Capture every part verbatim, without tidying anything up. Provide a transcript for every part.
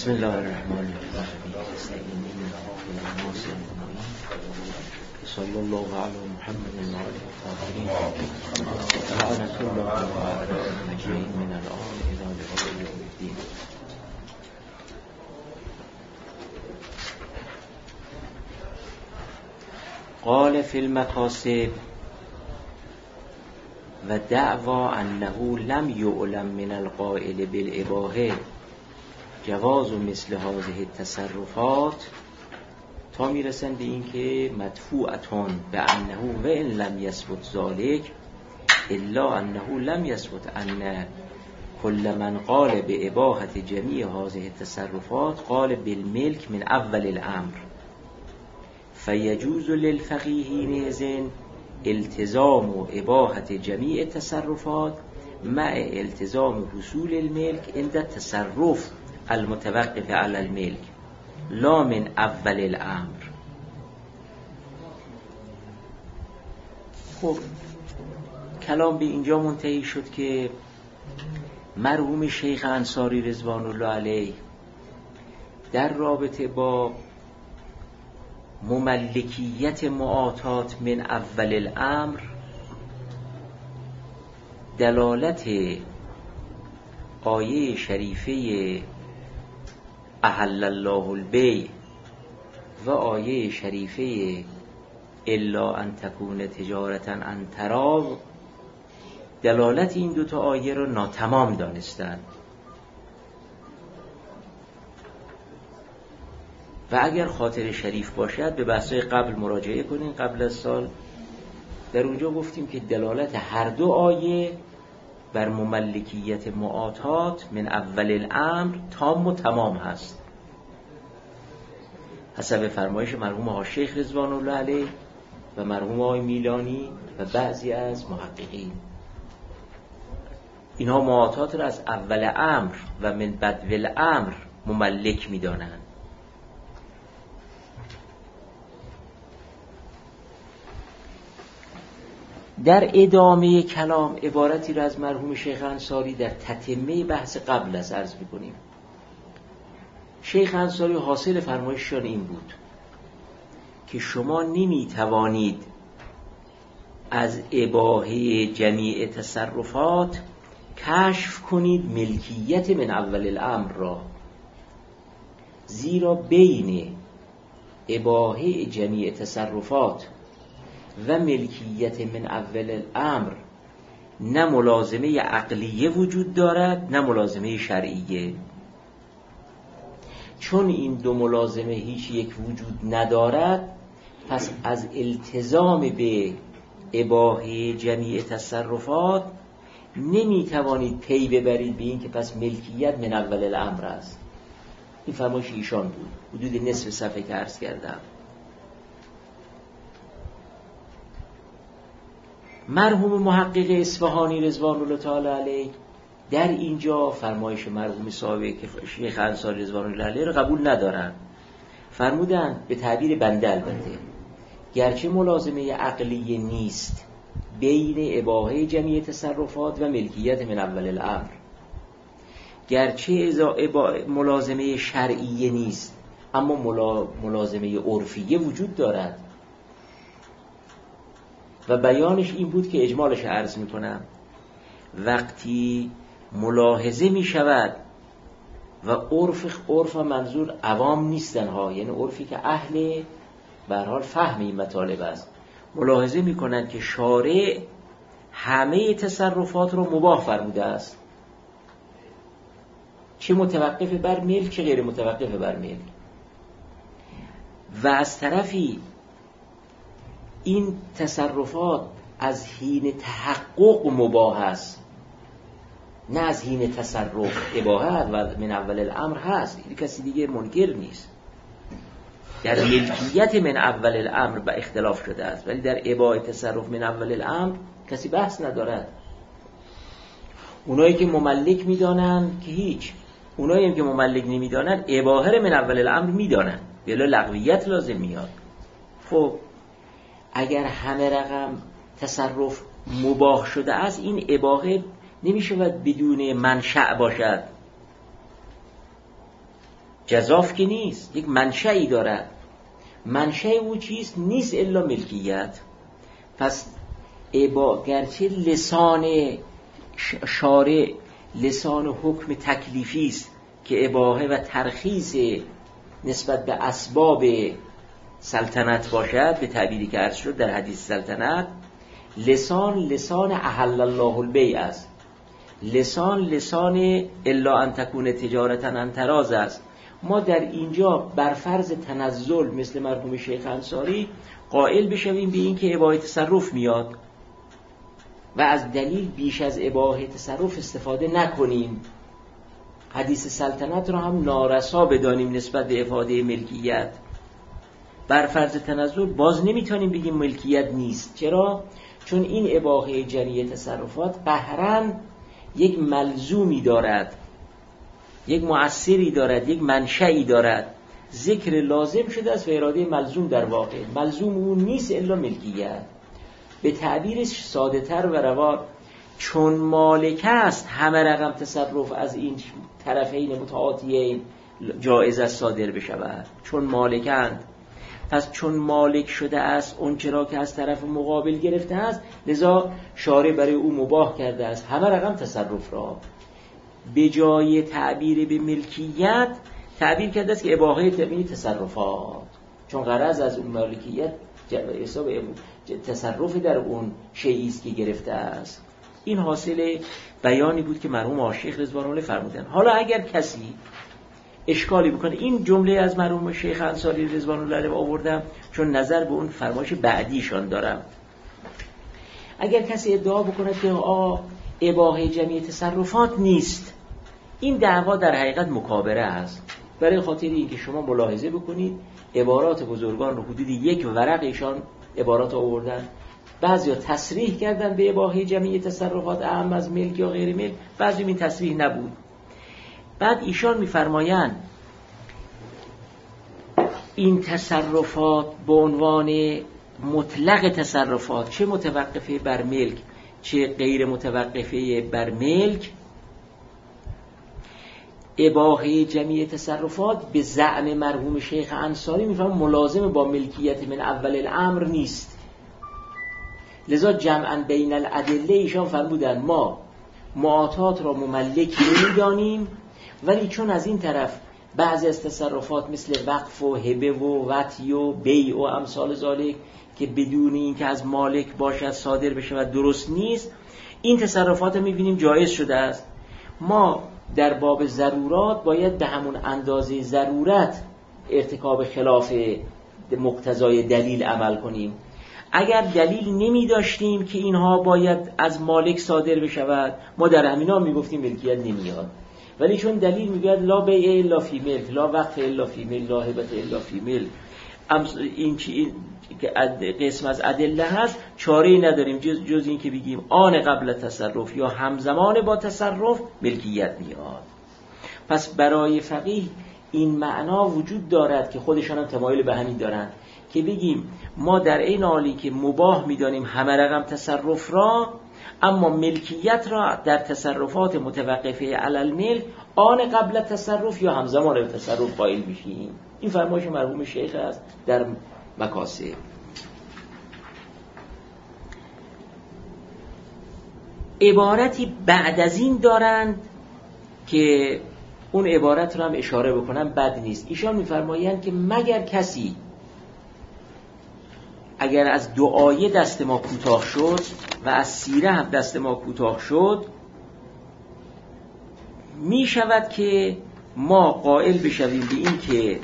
بسم الله الرحمن الرحیم. استعین بالله ناصر المعین. صلی الله علی محمد و آله الطاهرین. لعنت الله علی اعدائهم اجمعین من الان الی لقاء یوم الدین. قال فی المکاسب و دعوا انه لم یعلم من القائل بالاباحه جواز و مثل هذه التصرفات، تا میرسن به این که مدفوعتان به انه و ان لم یثبت ذلک الا انه لم یثبت ان کل من قال به اباحه جمیع هذه التصرفات قال بالملک من اول الامر، فیجوز للفقیه نیزن التزام و اباحه جمیع التصرفات مع التزام حصول الملک عند التصرف المتوقف علی الملک لا من اول الامر. خب کلام به اینجا منتهی شد که مرحوم شیخ انصاری رضوان الله علیه در رابطه با مملکیت معاطات من اول الامر دلالت آیه شریفه احل الله البیع و آیه شریفه الا ان تکون تجارتا عن تراض، دلالت این دوتا آیه را ناتمام دانستند و اگر خاطر شریف باشد به بحث‌های قبل مراجعه کنین. قبل از سال در اونجا گفتیم که دلالت هر دو آیه بر مملکیت معاطات من اول الامر تام و تمام هست حسب فرمایش مرحوم آقا شیخ رضوان الله علیه و مرحوم آقای میلانی و بعضی از محققین. اینها معاطات را از اول امر و من بدو الامر مملک می‌دانند. در ادامه کلام عبارتی را از مرحوم شیخ انصاری در تتمه بحث قبل از عرض می‌کنیم. شیخ انصاری حاصل فرمایششان این بود که شما نمی‌توانید از اباحه جمیع تصرفات کشف کنید ملکیت من اول الامر را، زیرا بین اباحه جمیع تصرفات و ملکیت من اول الامر نه ملازمه عقلیه وجود دارد نه ملازمه شرعیه. چون این دو ملازمه هیچ یک وجود ندارد، پس از التزام به اباحه جمیع تصرفات نمیتوانید پی ببرید به این که پس ملکیت من اول الامر است. این فرمایش ایشان بود، حدود نصف صفحه که عرض کردم. مرحوم محقق اصفهانی رضوان الله تعالی علیه در اینجا فرمایش مرحوم صاحب که شیخ انصاری رضوان الله علیه را قبول ندارند. فرمودند به تعبیر بنده البته، گرچه ملازمه عقلی نیست بین اباحه جمیع تصرفات و ملکیت من اول الامر، گرچه ملازمه شرعی نیست اما ملازمه عرفیه وجود دارد و بیانش این بود که اجمالش عرض میکنم. وقتی ملاحظه میشود و عرف عرف منظور عوام نیستن ها، یعنی عرفی که اهل به هر حال فهم این مطالب است، ملاحظه میکنند که شارع همه تصرفات رو مباح فرموده است، چه متوقف بر ملک چه غیر متوقف بر ملک، و از طرفی این تصرفات از حین تحقق مباح است نه از حین تصرف. اباحت و من اول الامر هست، این کسی دیگه منکر نیست. در ملکیت من اول الامر با اختلاف شده است، ولی در اباحت تصرف من اول الامر کسی بحث ندارد. اونایی که مملک میدانن که هیچ، اونایی هم که مملک نمیدانن اباحه من اول الامر میدانن، بلا لغویت لازم میاد. خب اگر همه رقم تصرف مباح شده است، این اباحه نمیشه بدون منشأ باشد. جزاف که نیست، یک منشأی دارد. منشأ او چیست؟ نیست الا ملکیت. پس ابا گرچه لسان شارع لسان حکم تکلیفی است که اباحه و ترخیص نسبت به اسباب سلطنت باشد، به تعبیری که عرض شد در حدیث سلطنت، لسان لسان احل الله البیع است، لسان لسان الا ان تکون تجارتا عن تراض است. ما در اینجا بر فرض تنزل مثل مرحوم شیخ انصاری قائل بشویم به این که اباحه تصرف میاد و از دلیل بیش از اباحه تصرف استفاده نکنیم، حدیث سلطنت را هم نارسا بدانیم نسبت به افاده ملکیت. بر فرض تنزل باز نمیتونیم بگیم ملکیت نیست. چرا؟ چون این اباحه جریه تصرفات قهرن یک ملزومی دارد، یک مؤثری دارد، یک منشأی دارد. ذکر لازم شده است و اراده ملزوم در واقع. ملزوم اون نیست الا ملکیت. به تعبیرش ساده تر و روا، چون مالک است همه رقم تصرف از این طرفین متعاطیین جایز است صادر بشود، چون مالکند. پس چون مالک شده است اون چرا که از طرف مقابل گرفته است، لذا شارع برای او مباح کرده است همه رقم تصرف را. به جای تعبیر به ملکیت تعبیر کرده است که اباحه طبیعی تصرفات، چون غرض از اون مالکیت حساب تصرف در اون شیئی است که گرفته است. این حاصل بیانی بود که مرحوم آشیخ رضوان الله فرمودن. حالا اگر کسی اشکالی بکنه، این جمله از مرحوم شیخ انصاری رضوان الله علیه آوردم چون نظر به اون فرمایش بعدیشان دارم. اگر کسی ادعا بکنه که آ اباحه جمعی تصرفات نیست، این دعوا در حقیقت مکابره است. برای خاطر اینکه شما ملاحظه بکنید عبارات بزرگان رو حدود یک ورق ایشان عبارات آوردن، بعضیا تصریح کردن به اباحه جمعی تصرفات اعم از ملک یا غیر ملک، بعضی این تصریح نبود. بعد ایشان می‌فرمایند این تصرفات به عنوان مطلق تصرفات، چه متوقفه بر ملک چه غیر متوقفه بر ملک، اباحه جمعی تصرفات به زعم مرحوم شیخ انصاری میفهم ملازم با ملکیت من اول الامر نیست. لذا جمعاً بین الادله ایشان فرمودن ما معاطات را مملک نمی‌دانیم، ولی چون از این طرف بعضی از تصرفات مثل وقف و هبه و وطی و بیع و امثال ذالک که بدون این که از مالک باشد صادر بشه و درست نیست، این تصرفات می‌بینیم جایز شده است. ما در باب ضرورات باید به همون اندازه ضرورت ارتکاب خلاف مقتضای دلیل عمل کنیم. اگر دلیل نمی داشتیم که اینها باید از مالک صادر بشود، ما در همینا می گفتیم ملکیت نمیاد. ولی چون دلیل میگه لا بیع الا فی ملک، لا وقف الا فی ملک، لا هبت الا فی ملک، این چی که قسم از ادله هست، چاره‌ای نداریم جز, جز این که بگیم آن قبل تصرف یا همزمان با تصرف ملکیت میاد. پس برای فقیه این معنا وجود دارد که خودشان هم تمایل به همین دارند که بگیم ما در این حالی که مباح میدانیم همه رقم تصرف را، اما ملکیت را در تصرفات متوقفه علی الملک آن قبل تصرف یا همزمان به تصرف قائل میشیم. این فرمایش مرحوم شیخ است در مکاسب. عبارتی بعد از این دارند که اون عبارت رو هم اشاره بکنم بد نیست. ایشان میفرمایند که مگر کسی اگر از دعای دست ما کوتاه شد و از سیره هم دست ما کوتاه شد، می شود که ما قائل بشویم به این که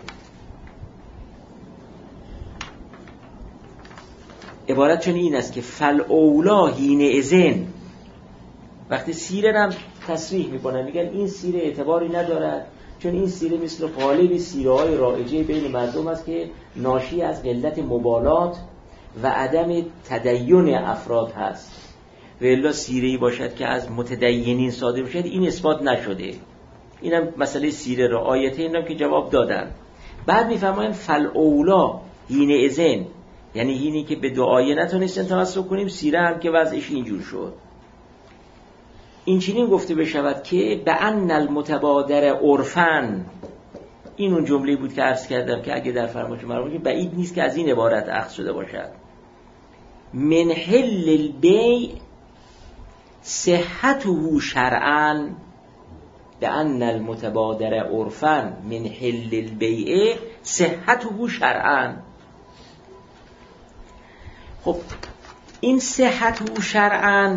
عبارت چون این است که فالاولا حین اذن، وقتی سیره هم تصریح میکنن میگن این سیره اعتباری ندارد چون این سیره مثل غالب سیره های رایجه بین مردم است که ناشی از قلت مبالات و عدم تدین افراد هست، و الا سیره‌ای باشد که از متدینین صادر باشد این اثبات نشده. اینم مسئله سیره را آیته اینم که جواب دادن. بعد میفرمایند فالاولا حین اذن، یعنی اینی که به دعای نتونستن توسل کنیم، سیره هم که وضعش اینجور شد. این چنین گفته بشود که به ان المتبادر عرفن، این اون جمله بود که عرض کردم که اگه در فرمایش مرحوم بعید نیست که از این عبارت اخذ شده باشد. من حل البیع صحته شرعا لأن المتبادر عرفا من حل البیع صحته شرعا. خب این صحته شرعا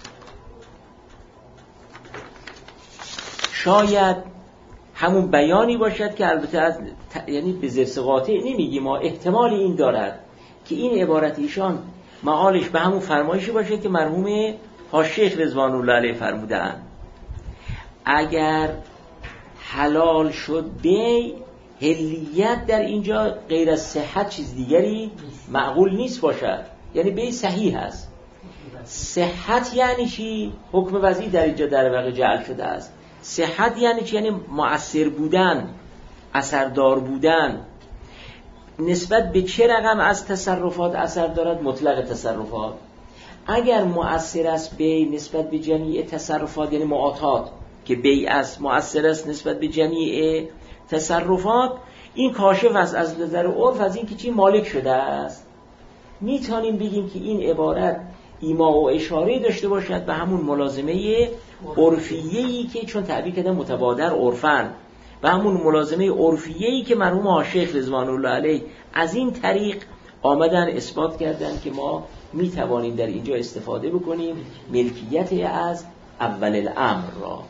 شاید همون بیانی باشد که البته از ت... یعنی به ضرس قاطع نمیگیم، ما احتمال این دارد که این عبارت ایشان معالش به همون فرمایشی باشه که مرحوم حاجی رضوان الله علیه فرمودند اگر حلال شد بی حلیت در اینجا غیر از صحت چیز دیگری معقول نیست باشد، یعنی بی صحیح هست. صحت یعنی چی؟ حکم وضعی در اینجا در واقع جعل شده است. صحت یعنی چی؟ یعنی مؤثر بودن، اثردار بودن. نسبت به چه رقم از تصرفات اثر دارد؟ مطلق تصرفات. اگر مؤثر است بی نسبت به جمیع تصرفات، یعنی معاطات که بی است مؤثر است نسبت به جمیع تصرفات، این کاشف است از نظر عرف از این که چی مالک شده است. میتونیم بگیم که این عبارت ایما و اشاره داشته باشد به همون ملازمه عرفیه‌ای که چون تعبیر کردن متبادر عرفن، و همون ملازمه عرفیه‌ای که مرحوم حاجی رضوان الله علیه از این طریق آمدن اثبات کردن که ما میتوانیم در اینجا استفاده بکنیم ملکیت از اول الامر را.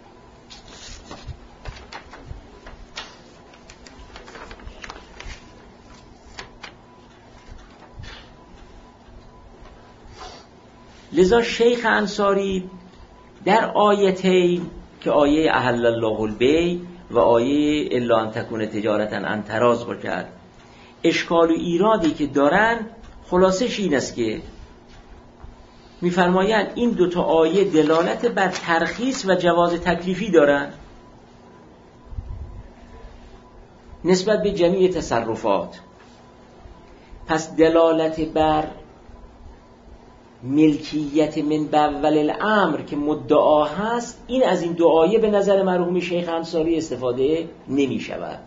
لذا شیخ انصاری در آیتین که آیه احل الله البیع و آیه الا ان تکون تجارتا عن تراض باشد، اشکال و ایرادی که دارن خلاصش این است که میفرمایند این دوتا آیه دلالت بر ترخیص و جواز تکلیفی دارن نسبت به جمیع تصرفات. پس دلالت بر ملکیت من باول الامر که مدعا هست، این از این دو آیه به نظر مرحوم شیخ انصاری استفاده نمی شود.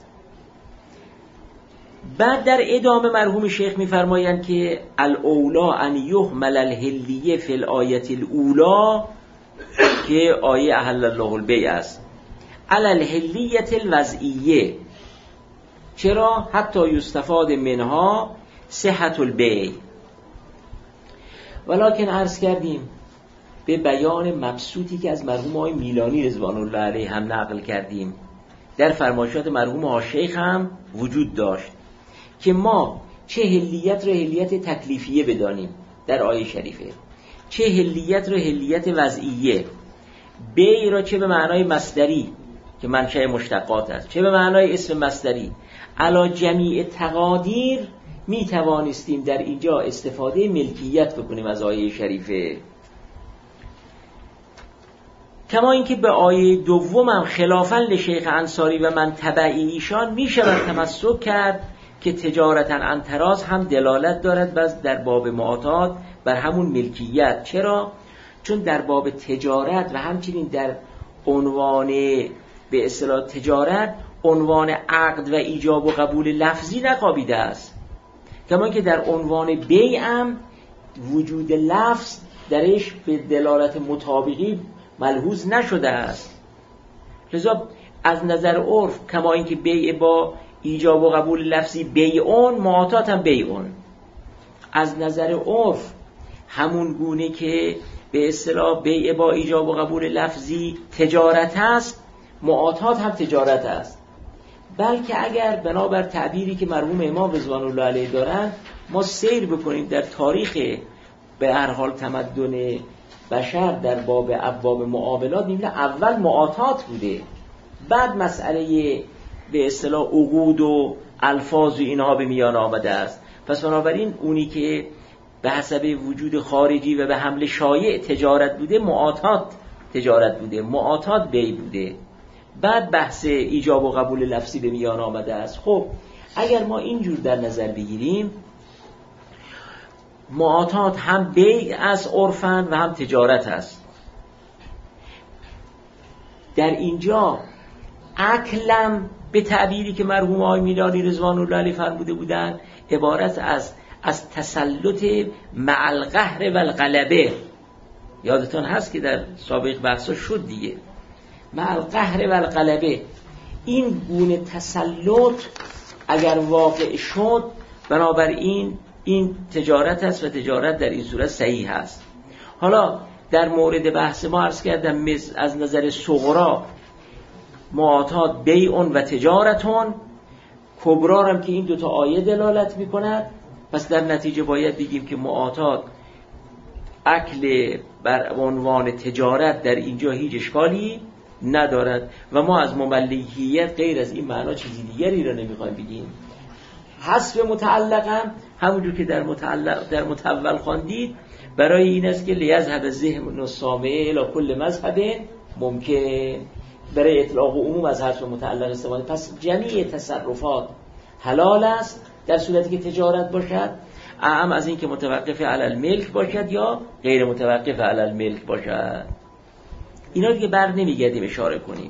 بعد در ادامه مرحوم شیخ میفرمایند که الاولا ان یحمل الحلیه فی الآیه الاولا که آیه احل الله البیع است علی الحلیه الوضعیه. چرا؟ حتی یستفاد منها صحت البیع. ولکن عرض کردیم به بیان مبسوطی که از مرحوم آقای میلانی رضوان الله علیه هم نقل کردیم در فرمایشات مرحوم حاجی هم وجود داشت که ما چه حلیت را حلیت تکلیفیه بدانیم در آیه شریفه، چه حلیت را حلیت وضعیه، بیع را چه به معنای مصدری که منشأ مشتقات است، چه به معنای اسم مصدری، علی جمیع تقادیر می توانستیم در اینجا استفاده ملکیت بکنیم از آیه شریفه. کما اینکه به آیه دوم هم خلافاً لشیخ انصاری و من تبعی ایشان می شود تمسک کرد که تجارتا عن تراض هم دلالت دارد بس در باب معاطات بر همون ملکیت. چرا؟ چون در باب تجارت و همچنین در عنوان به اصطلاح تجارت عنوان عقد و ایجاب و قبول لفظی نقابیده است، کما که در عنوان بیع هم وجود لفظ درش به دلالت مطابقی ملحوظ نشده است. لذا از نظر عرف کما اینکه بیع با ایجاب و قبول لفظی بیعون، معاطات هم بیعون. از نظر عرف همون گونه که به اصطلاح بیع با ایجاب و قبول لفظی تجارت است، معاطات هم تجارت است. بلکه اگر بنابر تعبیری که مرحوم امام رضوان الله علیه دارن ما سیر بکنیم در تاریخ به هر حال تمدن بشر در باب ابواب معاملات، می‌بینیم اول معاطات بوده، بعد مسئله به اصطلاح عقود و الفاظ و اینها به میان آمده است. پس بنابراین اونی که به حسب وجود خارجی و به حمل شایع تجارت بوده، معاطات تجارت بوده، معاطات بیع بوده، بعد بحث ایجاب و قبول لفظی به میان آمده است. خب اگر ما اینجور در نظر بگیریم، معاطات هم بیع از عرفن و هم تجارت است. در اینجا اکلم به تعبیری که مرحوم آقای میلانی رضوان الله علیه فرموده بودند، عبارت از از تسلط مع القهر و الغلبه. یادتون هست که در سابق بحثا شد دیگه، مع القهر و الغلبه. این گونه تسلط اگر واقع شد، بنابراین این تجارت است و تجارت در این صورت صحیح است. حالا در مورد بحث ما عرض کردم از نظر صغرا معاطات بیعون و تجارتون، کبرا هم که این دوتا آیه دلالت می کند. پس در نتیجه باید بگیم که معاطات اکل بر عنوان تجارت در اینجا هیچ اشکالی ندارد و ما از مملکیت غیر از این معنا چیزی دیگری را نمیخوایم بگیم. حذف متعلق هم همونجور که در متعلق در متول خواندید برای این است که لیذهب ذهن السامع الی کل مذهب ممکن، برای اطلاق و عموم از حذف متعلق استفاده. پس جمیع تصرفات حلال است در صورتی که تجارت باشد، اعم از این که متوقف علی الملک باشد یا غیر متوقف علی الملک باشد. اینا دیگه بر نمیگردیم اشاره کنیم.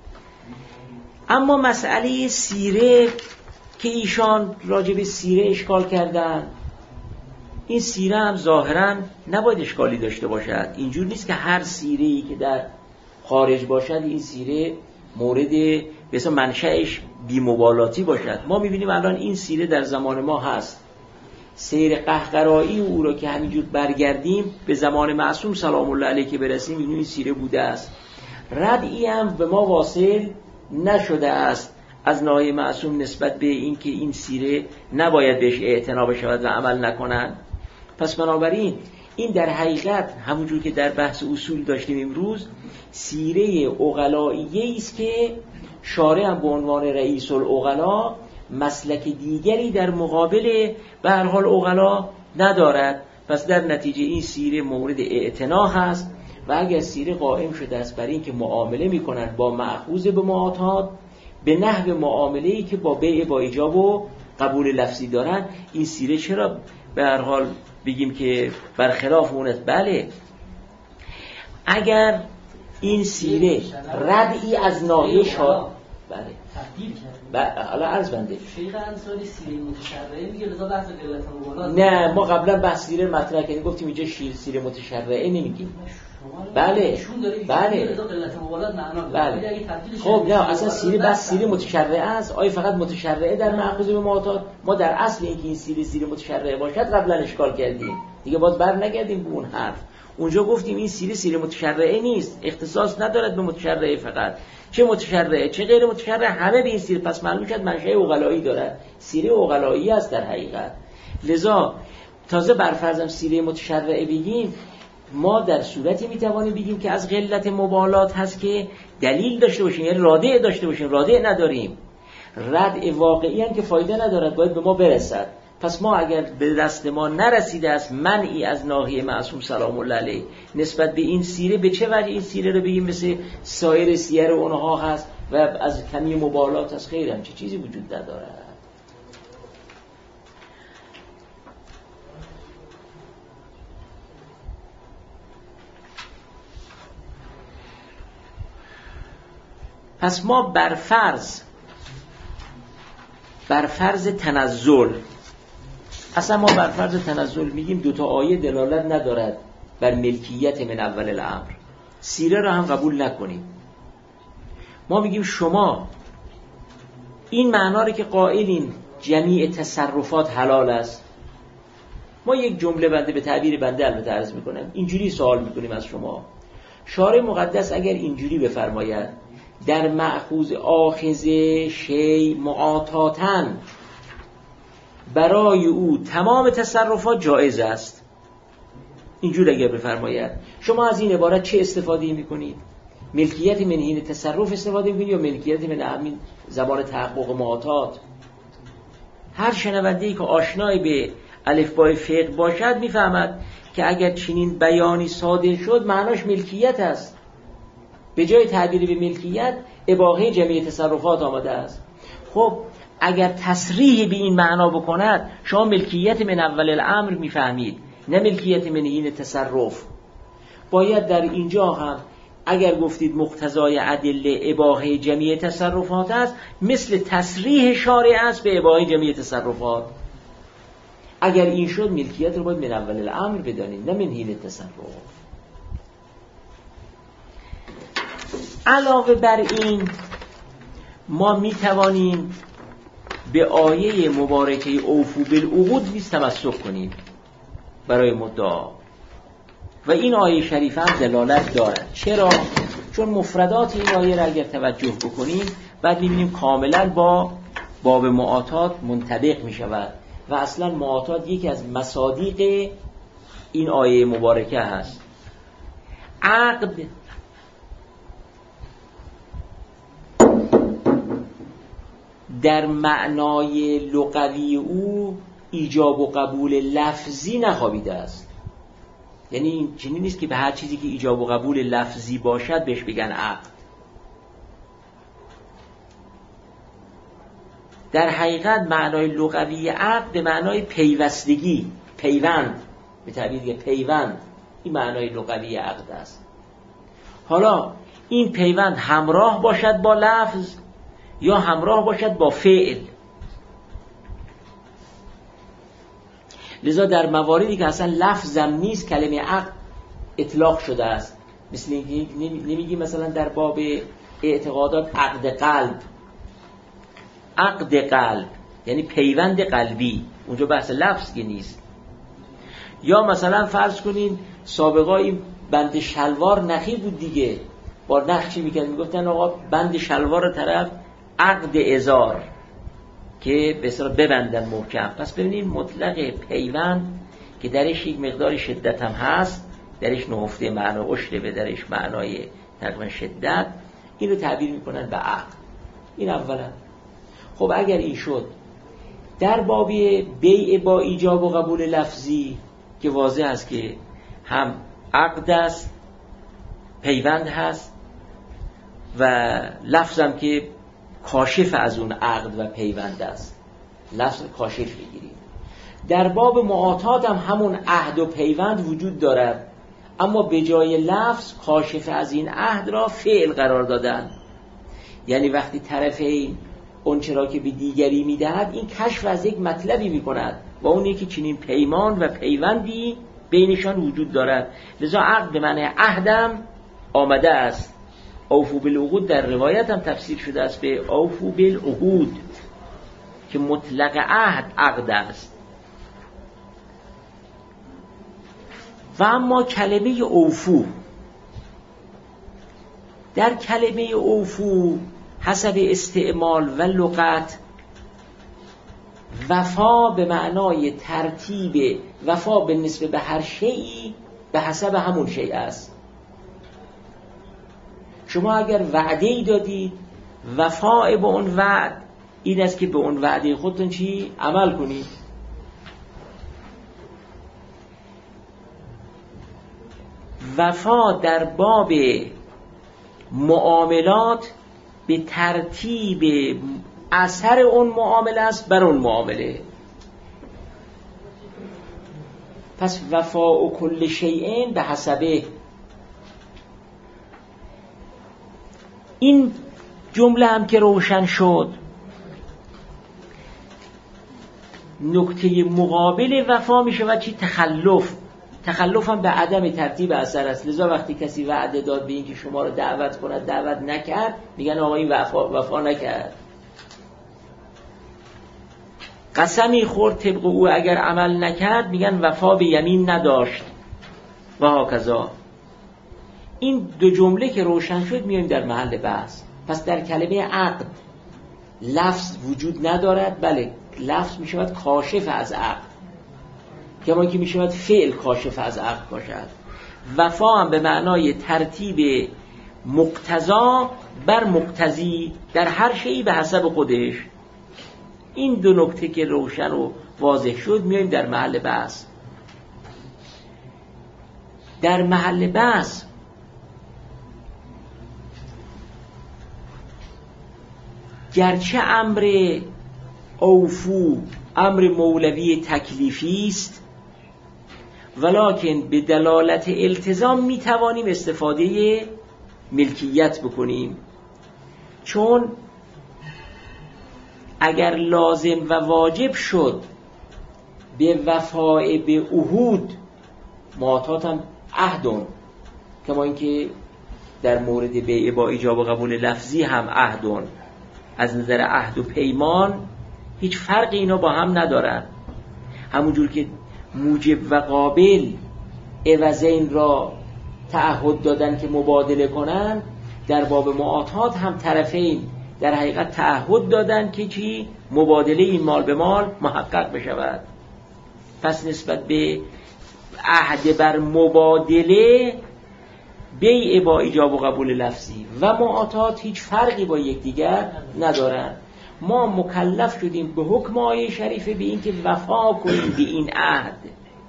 اما مسئله سیره که ایشان راجع به سیره اشکال کردن، این سیره هم ظاهراً نباید اشکالی داشته باشد. اینجور نیست که هر سیره‌ای که در خارج باشد این سیره مورد به اسم منشأش بی‌مبالاتی باشد. ما می‌بینیم الان این سیره در زمان ما هست. سیر قهقرایی او رو که همینجور برگردیم به زمان معصوم سلام الله علیه که برسیم، این این سیره بوده است. ردعی هم به ما واصل نشده است از ناحیه معصوم نسبت به این که این سیره نباید بهش اعتنا بشود و عمل نکنن. پس بنابراین این در حقیقت همونجور که در بحث اصول داشتیم امروز، سیره عقلائیه است که شارع هم به عنوان رئیس العقلا مسلک دیگری در مقابل به هر حال عقلا ندارد. پس در نتیجه این سیره مورد اعتنا هست و اگر سیره قائم شده است برای اینکه معامله میکنن با مأخوذ به معاطات به نحو معامله‌ای که با بیع با ایجاب و قبول لفظی دارن، این سیره چرا به هر حال بگیم که برخلاف اون است؟ بله، اگر این سیره ردعی از ناحیه شاد بله تبدیل کرد. حالا عرض بنده شیخ انصاری سیره متشرعه میگه لذا بحث قلت مبالات. نه، ما قبلا بحث سیره مطرح کردیم، گفتیم اینجا سیره متشرعه نمیگیم. بله بله بله. خب نه، اصلا سیره بس سیره متشرعه است. آیا فقط متشرعه در مأخوذ به معاطات؟ ما در اصل اینکه این سیره سیره متشرعه باشد قبلا اشکال کردیم دیگه، باز بر نگردیم به اون حرف. اونجا گفتیم این سیره سیره متشرعه نیست، اختصاص ندارد به متشرعه فقط، چه متشرعه چه غیر متشرعه همه به این سیره. پس معلوم شد منشأ عقلایی دارد، سیره عقلایی است در حقیقت. لذا تازه بر فرضم سیره متشرعه بگیم، ما در صورتی میتوانیم بگیم که از قلت مبالات هست که دلیل داشته باشیم، یعنی رادع داشته باشیم. رادع نداریم، ردع واقعی هم که فایده ندارد، باید به ما برسد. پس ما اگر به دست ما نرسیده است منعی از ناحیه معصوم سلام الله علیه نسبت به این سیره، به چه وجه این سیره رو بگیم مثل سایر سیر اونها هست و از کمی مبالات از خیر هم چه چیزی وجود ندارد. پس ما بر فرض بر فرض تنزل، اصلا ما بر فرض تنزل میگیم دوتا آیه دلالت ندارد بر ملکیت من اول الامر، سیره را هم قبول نکنیم. ما میگیم شما این معنا رو که قائلین جمیع تصرفات حلال است، ما یک جمله بنده به تعبیر بنده البته عرض میکنم، اینجوری سوال میکنیم از شما. شارع مقدس اگر اینجوری بفرماید در مأخوذ آخذ شی معاطاتن برای او تمام تصرفات جایز است، اینجور اگر بفرماید، شما از این عبارت چه استفاده میکنید؟ ملکیت من حین تصرف استفاده میکنید یا ملکیت من همین زبان تحقق معاطات؟ هر شنونده‌ای که آشنای به الفبای فقه باشد میفهمد که اگر چنین بیانی صادر شد معناش ملکیت است. به جای تعبیر به ملکیت اباحه جمعی تصرفات آمده است. خب اگر تصریح به این معنا بکند شما ملکیت من اول الامر میفهمید، نه ملکیت من حین تصرف. باید در اینجا هم اگر گفتید مقتضای ادله اباحه جمیع تصرفات است، مثل تصریح شارع است به اباحه جمیع تصرفات. اگر این شد ملکیت رو باید من اول الامر بدانید، نه من حین تصرف. علاوه بر این ما می توانیم به آیه مبارکه اوفو بالعقود نیز تمسک کنیم برای مدعا و این آیه شریفه هم دلالت دارد. چرا؟ چون مفردات این آیه را اگر توجه بکنیم بعد می‌بینیم کاملا با باب معاطات منطبق می شود و اصلا معاطات یکی از مصادیق این آیه مبارکه هست. عقد در معنای لغوی او ایجاب و قبول لفظی نخوابیده است. یعنی این چنین نیست که به هر چیزی که ایجاب و قبول لفظی باشد بهش بگن عقد. در حقیقت معنای لغوی عقد به معنای پیوستگی، پیوند، به تعبیر پیوند، این معنای لغوی عقد است. حالا این پیوند همراه باشد با لفظ یا همراه باشد با فعل. لذا در مواردی که اصلا لفظم نیست کلمه عقد اطلاق شده است. مثل اینکه نمیگی مثلا در باب اعتقادات عقد قلب، عقد قلب یعنی پیوند قلبی، اونجا بحث لفظی نیست. یا مثلا فرض کنین سابقا این بند شلوار نخی بود دیگه، با نخ چی میکنن؟ میگفتن آقا بند شلوار طرف عقد ازار که به اصطلاح ببندن محکم. پس ببینید مطلق پیوند که درش یک مقدار شدت هم هست، درش نهفته معنا اشره به درش معنای تقریبا شدت، این رو تعبیر میکنن به عقد. این اولا. خب اگر این شد در باب بیع با ایجاب و قبول لفظی که واضح است که هم عقد است، پیوند هست و لفظم که کاشف از اون عقد و پیوند است، لفظ کاشف بگیرید. در باب معاطات هم همون عهد و پیوند وجود دارد، اما به جای لفظ کاشف از این عهد را فعل قرار دادن. یعنی وقتی طرفین اون چرا که به دیگری میدهد این کشف از یک مطلبی میکند و اون یکی چنین پیمان و پیوندی بینشان وجود دارد. لذا عقد به معنی عهدم آمده است. اوفو بالعقود در روایت هم تفسیر شده است به اوفو بالعقود که مطلق عهد عقد است. و اما کلمه اوفو، در کلمه اوفو حسب استعمال و لغت وفا به معنای ترتیب، وفا به نسبت به هر شیئی به حسب همون شیء است. شما اگر وعده‌ای دادید، وفا به اون وعد این است که به اون وعده خودتون چی؟ عمل کنید. وفا در باب معاملات به ترتیب اثر اون معامله است بر اون معامله. پس وفا و کل شیئین به حسبه. این جمله هم که روشن شد، نکته مقابل وفا می شود چی؟ تخلف. تخلف هم به عدم ترتیب اثر است. لذا وقتی کسی وعده داد به اینکه شما رو دعوت کند دعوت نکرد، میگن آقا این وفا, وفا نکرد. قسمی خورد طبق او اگر عمل نکرد، میگن وفا به یمین نداشت و هاکذا. این دو جمله که روشن شد میایم در محل بحث. پس در کلمه عقد لفظ وجود ندارد، بله لفظ میشود کاشف از عقد، کما که میشود فعل کاشف از عقد باشد. وفا هم به معنای ترتیب مقتضا بر مقتضی در هر شیئی به حسب خودش. این دو نکته که روشن و واضح شد میایم در محل بحث. در محل بحث گرچه امر اوفو امر مولوی تکلیفی است، ولکن به دلالت التزام می توانیم استفاده ملکیت بکنیم، چون اگر لازم و واجب شد به وفای به عهود، معاطات هم عهدون، کما اینکه در مورد بیع با ایجاب و قبول لفظی هم عهدون، از نظر عهد و پیمان هیچ فرقی اینا با هم ندارن. همونجور که موجب و قابل عوضین را تعهد دادن که مبادله کنن، در باب معاطات هم طرفین در حقیقت تعهد دادن که چی؟ مبادله این مال به مال محقق بشود. پس نسبت به عهد بر مبادله، بیع با ایجاب و قبول لفظی و معاطات هیچ فرقی با یکدیگر ندارن. ما مکلف شدیم به حکم آیه شریفه به این که وفا کنیم به این عهد.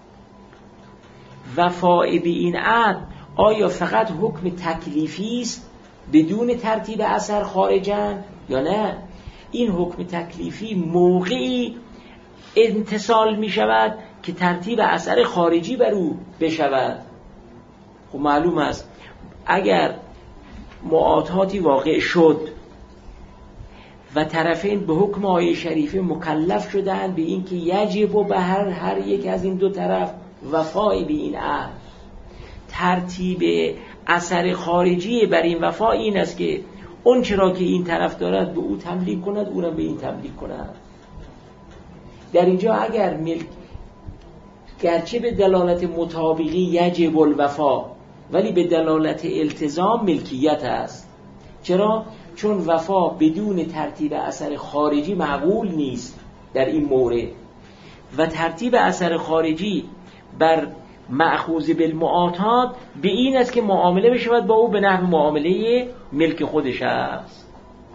وفای به این عهد آیا فقط حکم تکلیفی است بدون ترتیب اثر خارجن یا نه؟ این حکم تکلیفی موقعی انتصال می شود که ترتیب اثر خارجی بر او بشود. خب معلوم است اگر معاطاتی واقع شد و طرفین به حکم آیه شریفه مکلف شدند به این که یجب و به هر هر یک از این دو طرف وفای به این عهد، ترتیب اثر خارجی بر این وفا این است که اون چرا که این طرف دارد به او تملیک کند، اونم به این تملیک کند. در اینجا اگر ملک گرچه به دلالت مطابقی یجب الوفا ولی به دلالت التزام ملکیت است. چرا؟ چون وفا بدون ترتیب اثر خارجی معقول نیست در این مورد، و ترتیب اثر خارجی بر مأخوذ بالمعاطات به این است که معامله بشود با او به نحو معامله ملک خودش است.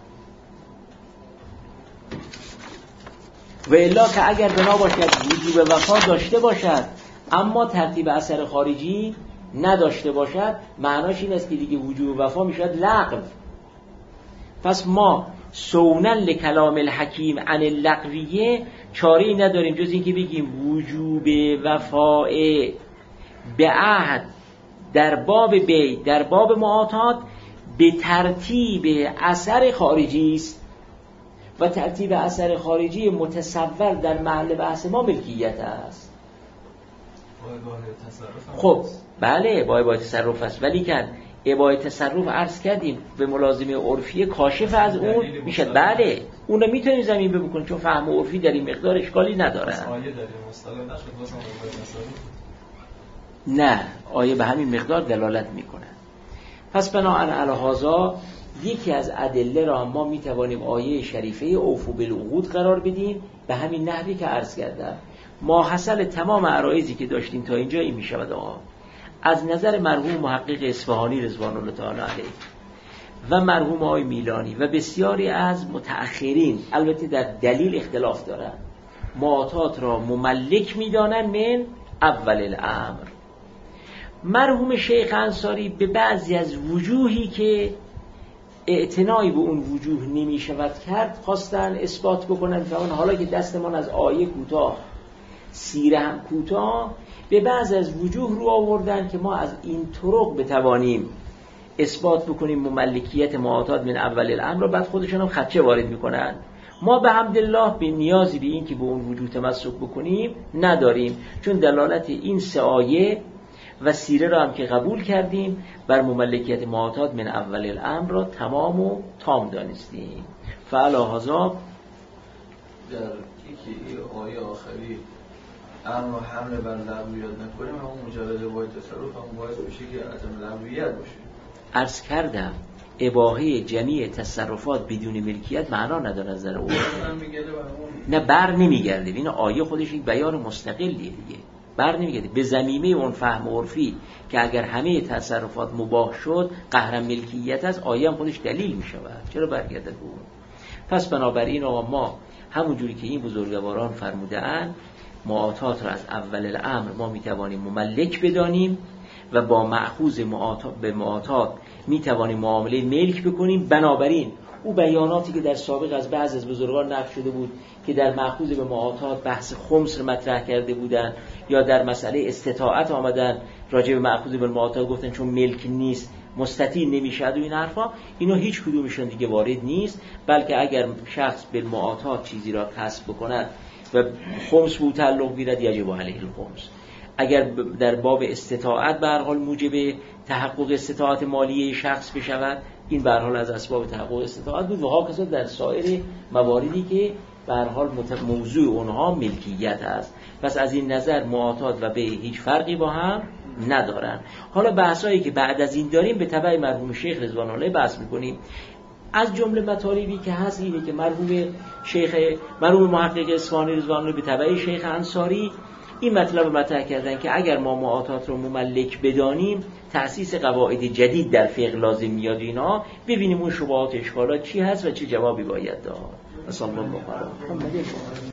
و الا که اگر بنا باشد وجوب وفا داشته باشد اما ترتیب اثر خارجی نداشته باشد، معناش این است که دیگه وجوب وفا میشد لغو. پس ما سونن لکلام الحکیم عن اللغویه چاره‌ای نداریم جز این که بگیم وجوب وفا به عهد در باب بی در باب معاطات به ترتیب اثر خارجی است و ترتیب اثر خارجی متصور در محل بحث ما ملکیت است. خب بله با اباحه تصرف است، ولی که اباحه تصرف عرض کردیم به ملازمه عرفی کاشف از اون میشه. بله اون رو میتونیم زمین بکنیم چون فهم عرفی در این مقدار اشکالی نداره. نه آیه به همین مقدار دلالت میکنه. پس بناهن علی هذا یکی از ادله را ما میتوانیم آیه شریفه اوفوا بالعقود قرار بدیم به همین نحوی که عرض کردم. ماحصل تمام عرایضی که داشتیم تا اینجا این میشود آقا از نظر مرحوم محقق اصفهانی رضوان الله تعالی علیه و مرحوم آقای میلانی و بسیاری از متأخرین، البته در دلیل اختلاف دارند، معاطات را مملک میدانند من اول الامر. مرحوم شیخ انصاری به بعضی از وجوهی که اعتنایی به اون وجوه نمی شود کرد خواستن اثبات بکنن که حالا که دستمان از آیه کوتاه سیره هم کوتاه، به بعضی از وجوه رو آوردن که ما از این طرق بتوانیم اثبات بکنیم مملکیت معاطات من اول الامر را. بعد خودشون هم خدشه وارد میکنن. ما به حمدالله به نیازی به این که به اون وجوه تمسک بکنیم نداریم، چون دلالت این سه آیه و سیره را هم که قبول کردیم بر مملکیت معاطات من اول الامر را تمام و تام دانستیم. فعلا هذا در یکی آیه آخری امر و حمل بر لغویت نکنیم، همون مجرد اباحه تصرف هم باعث بشه که عدم لغویت باشه. عرض کردم اباحه جمیع تصرفات بدون ملکیت معنا نداره از نظر اون. نه بر نمیگرده. این آیه خودش یک بیان مستقلیه دیگه، بر نمیگرده به ضمیمه اون فهم عرفی که اگر همه تصرفات مباح شد قهر ملکیت از آیه هم خودش دلیل میشود. چرا برگرده به اون؟ پس بنابراین آقا ما همون جوری که این بزرگواران فرموده‌اند معاطات را از اول الامر ما میتوانیم مملک بدانیم و با مأخوذ معاطات به معاطات میتوانیم معامله ملک بکنیم. بنابراین او بیاناتی که در سابق از بعض از بزرگان نقل شده بود که در مأخوذ به معاطات بحث خمس رو مطرح کرده بودن یا در مسئله استطاعت آمدن راجع به مأخوذ به معاطات گفتن چون ملک نیست مستطیل نمیشد و این حرفا، اینا هیچ کدومشون دیگه وارد نیست. بلکه اگر شخص به معاطات چیزی را کسب بکند و خمس به تعلق گیرد یجب علیه الخمس. اگر در باب استطاعت به هر حال موجب تحقق استطاعت مالی شخص بشود، این به هر حال از اسباب تحقق استطاعت بود و هاکذا در سایر مواردی که به هر حال موضوع اونها ملکیت است. پس از این نظر معاطات و بیع هیچ فرقی با هم ندارن. حالا بحثایی که بعد از این داریم به تبع مرحوم شیخ رضوان الله بحث میکنیم. از جمله مطالبی که هست اینه که مرحوم شیخ مرحوم محقق اصفهانی رضوان الله به تبع شیخ انصاری این مطلب مطرح کردن که اگر ما معاطات رو مملک بدانیم، تأسیس قواعد جدید در فقه لازم میاد. اینا ببینیم اون شبهات اشکالات چی هست و چه جوابی باید داد. صلی الله علیه و آله.